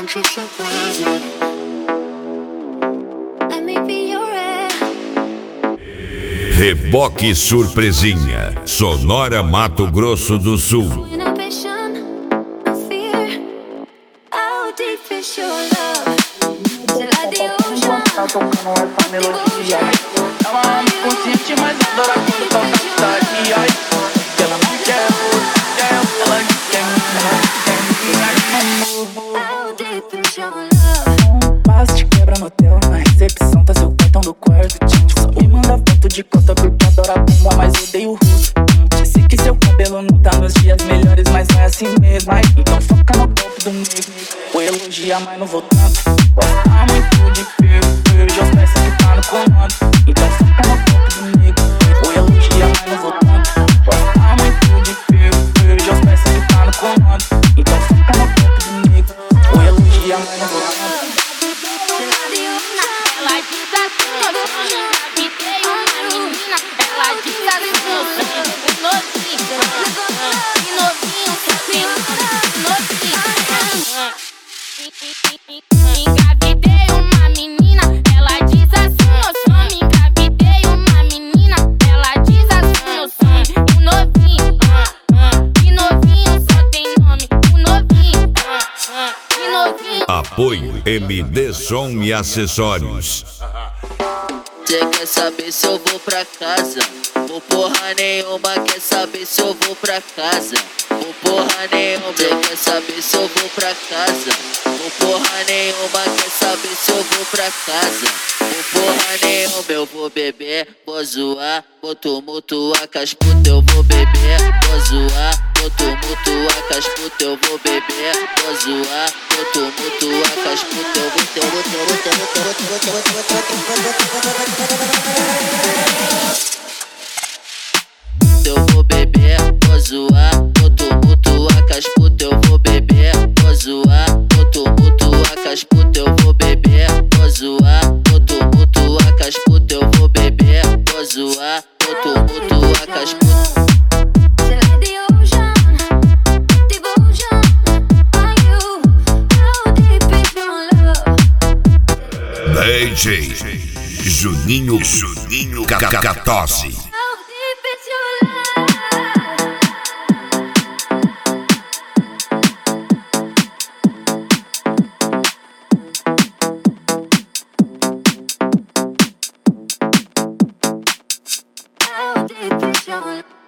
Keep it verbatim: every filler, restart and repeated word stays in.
Reboque Surpresinha, Sonora, Mato Grosso do Sul. Tá tocando essa melodia. Ela ama inconsciente, mas adora quando toca cidade. Ai, ela não quer outro, quer ela que quer um passo te quebra no hotel, na recepção tá seu cartão do quarto. Só me manda foto de costa porque adora bomba, mas odeio o rosto. Disse que seu cabelo não tá nos dias melhores, mas não é assim mesmo. Ai, então foca no golpe do nego. Vou elogiar, mas não vou tanto. Tá muito difícil, já os peças que tá no comando. Então foca no golpe do nego. Vou elogiar, mas não vou tanto. Tá muito difícil, já os peças que tá no comando. Então foca no golpe do nego. Vou elogiar, mas não vou tanto. Ela diz assim, eu sou engravidei uma menina. Ela diz assim, eu sou novinho, novinho, novinho. Engravidei uma menina. Ela diz assim, eu sou engravidei uma menina. Ela diz assim, eu sou um novinho, que novinho só tem nome, um novinho, que novinho. Apoio M D Som e Acessórios. Cê quer saber se eu vou pra casa? Por porra nenhuma, quer saber se eu vou pra casa? Por porra nenhuma, cê quer saber se eu vou pra casa? Por porra nenhuma, quer saber se eu vou pra casa? Por porra nenhuma, eu vou beber, vou zoar, vou tumultuar com as putas, eu vou beber, vou zoar, vou tumultuar com as putas, eu vou beber, vou zoar, vou tumultuar com as putas, eu vou, eu vou, eu vou, eu vou, eu vou, eu vou, eu vou, eu vou beber, vou zoar, vou tumultuar com as putas, eu vou beber, vou zoar, vou tumultuar com as putas, eu vou beber, vou zoar, vou tumultuar com as putas, eu vou beber, vou zoar, vou tumultuar com as putas. D J Juninho Juninho Catose. How deep is your love?